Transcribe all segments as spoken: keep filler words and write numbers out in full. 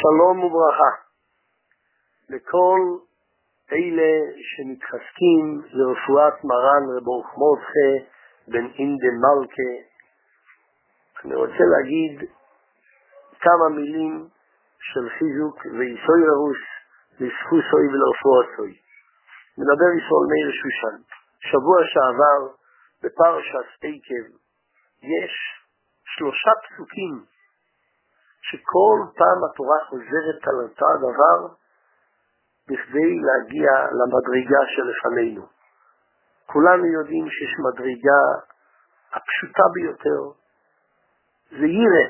שלום וברכה לכל אלה שמתחזקים לרפואת מרן רב ברוך מרדכי בן אינדה מלכה. אני רוצה להגיד כמה מילים של חיזוק ויסוי רוס לזכוסוי ולרפואתוי. מדבר ישראל מאיר שושן. שבוע שעבר בפרשת עקב יש שלושה פסוקים שכל פעם התורה חוזרת על אותו הדבר בכדי להגיע למדרגה שלפנינו. כולנו יודעים שיש מדרגה הפשוטה ביותר, זה יראה.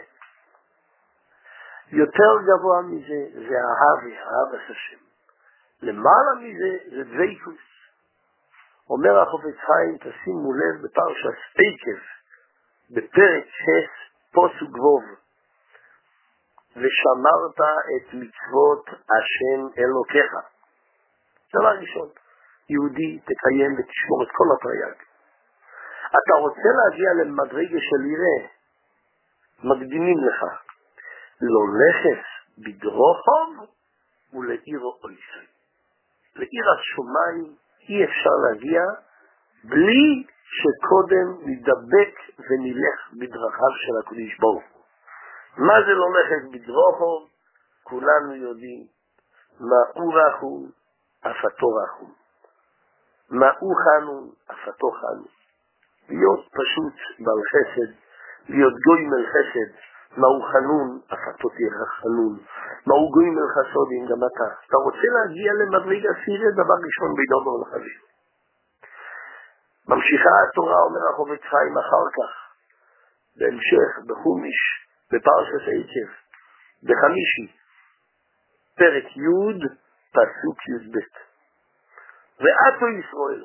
יותר גבוה מזה זה אהבה, אהבת השם. למעלה מזה זה דבקות. אומר החפץ חיים, תשימו לב בפרשת עקב, בפרק שש פסוק ו', ושמרת את מצוות השם אלוקיך. דבר ראשון, יהודי תקיים ותשמור את כל התרי"ג. אתה רוצה להגיע למדרגה של יראה, מקדימים לך ללכת בדרוכם ולעיר אויסי. לעיר השמיים אי אפשר להגיע בלי שקודם נדבק ונלך בדרכיו של הקדוש ברוך הוא. מה זה ללכת בדרוכם? כולנו יודעים. מהו רחום אפתו רחום, מהו חנון אפתו חנון. להיות פשוט בעל חסד, להיות גוי מל חסד. מהו חנון אפתו תהיה חנון, מהו גוי מל חסודים גם אתה. אתה רוצה להגיע למדרגה סירה, דבר ראשון בידו ולחביב. ממשיכה התורה, אומר החפץ חיים אחר כך בהמשך בחומיש בפרשת עקב בחמישי פרק י' פסוק י"ב, ואתו ישראל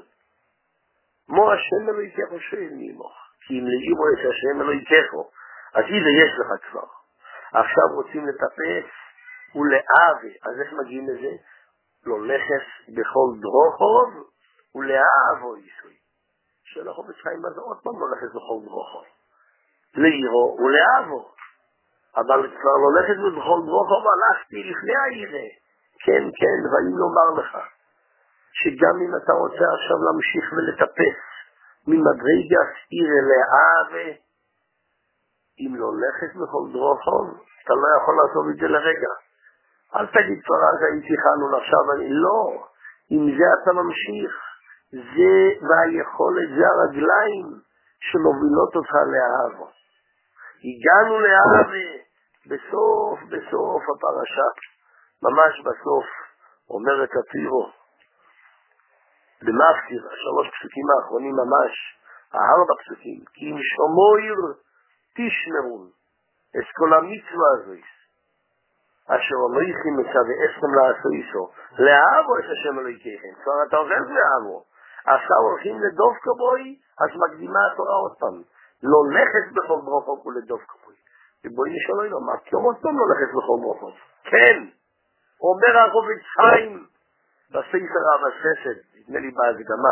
מו השם אלוהיכך שואל מעמך, כי אם לעירו את השם אלוהיכך אז איזה יש לך כבר. עכשיו רוצים לטפס ולאהבה. אז איך מגיעים לזה? ללכת בכל דרוכם ולאהבו יסוי. של החפץ חיים הזה עוד פעם ללכת בכל דרוכם, לעירו ולאהבו. אבל כבר ללכת בכל דרוכם הלכתי לפני היראה. כן, כן, ואני לומר לך שגם אם אתה רוצה עכשיו להמשיך ולטפס ממדרגה עירה לאהבה, אם לא הולכת בכל דרוכם, אתה לא יכול לעשות את זה לרגע. אל תגיד כבר אז הייתי חנון עכשיו, אני לא. אם זה אתה ממשיך, זה והיכולת, זה הרגליים שמובילות אותך לאהבה. הגענו לאהבה בסוף, בסוף הפרשה, ממש בסוף, אומרת התירו, במפטיר, השלוש פסוקים האחרונים ממש, הארבע פסוקים, כי אם שמויר תשמרון, את כל המצווה הזו, אשר אמריכם מצוואיכם לעשותו, לאהבו את השם אלוהיכם. כבר אתה עובר לאהבו. עכשיו הולכים לדווקא בוי, אז מקדימה התורה עוד פעם. לא לכת בכל דרוכם ולדווקא בוי. ובואי נשאל לו, מה כי עוד פעם לא לכת בכל דרוכם? כן, אומר החפץ חיים בספר אהבת חסד, נדמה לי בהקדמה,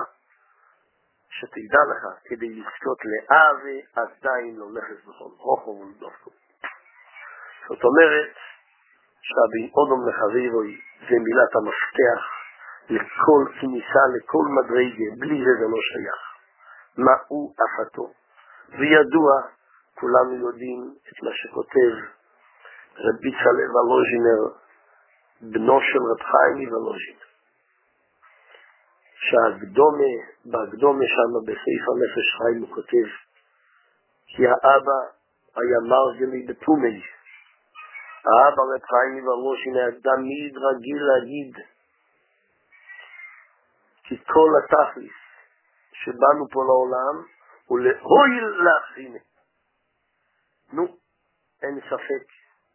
שתדע לך, כדי לזכות לאהבה, עדיין לא לכת בכל דרוכם ולדווקא בוי. זאת אומרת, שהבין אודום לחביבוי זה מילת המפתח לכל כניסה, לכל מדרגה, בלי זה זה לא שייך. מהו אפתו? וידוע, כולנו יודעים את מה שכותב רבי צלאל וולוז'ינר, בנו של רב חיים וולוז'ינר, שהקדומה, בהקדומה שם בסעיף הנפש חיים הוא כותב, כי האבא היה מרגלי בתומי, האבא רב חיים וולוז'ינר תמיד רגיל להגיד כי כל התכלית שבאנו פה לעולם הוא להועיל לאחרים. נו, אין ספק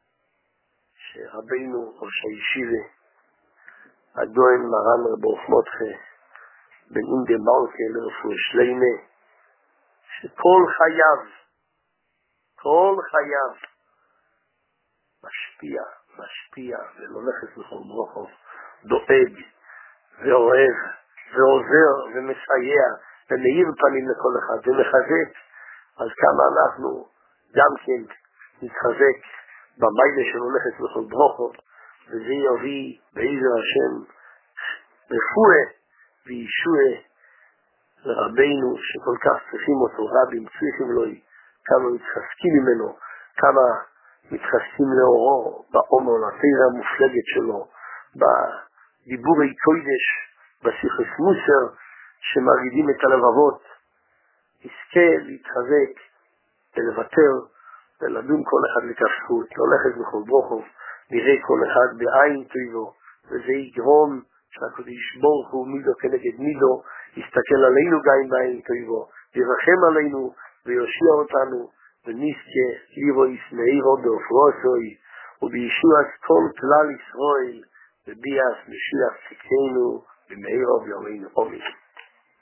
שרבינו ראש הישיבה הגאון מרן רב ברוך מרדכי בן אינדה מלכה לרפואה שלמה, שכל חייו כל חייו משפיע, משפיע, ולולכת בכל ברוכו, דואג, ואוהב, ועוזר, ומסייע, ומאיר פנים לכל אחד, ומחזק. אז כמה אנחנו גם כן נתחזק במיילה של הולכת בכל ברוכות, וזה יביא בעזר השם רפואה וישועה לרבינו שכל כך צריכים אותו, רבים צריכים לו, כמה מתחזקים ממנו, כמה מתחזקים לאורו, באומר, לתירה המופלגת שלו, בדיבורי קודש, בשיחס מוסר, שמרגידים את הלבבות, יזכה להתחזק ולוותר ולדון כל אחד לכף זכות, הולכת בכל ברוכות, נראה כל אחד בעין טויבו, וזה יגרום שהקדוש ברוך הוא מידו כנגד מידו, יסתכל עלינו גם בעין טויבו, ירחם עלינו ויושיע אותנו, ונזכה לירויס מאירו באופרוסוי, ובישועס כל כלל ישראל, וביאס משיח צדקנו, במאירו ביומנו. אמן.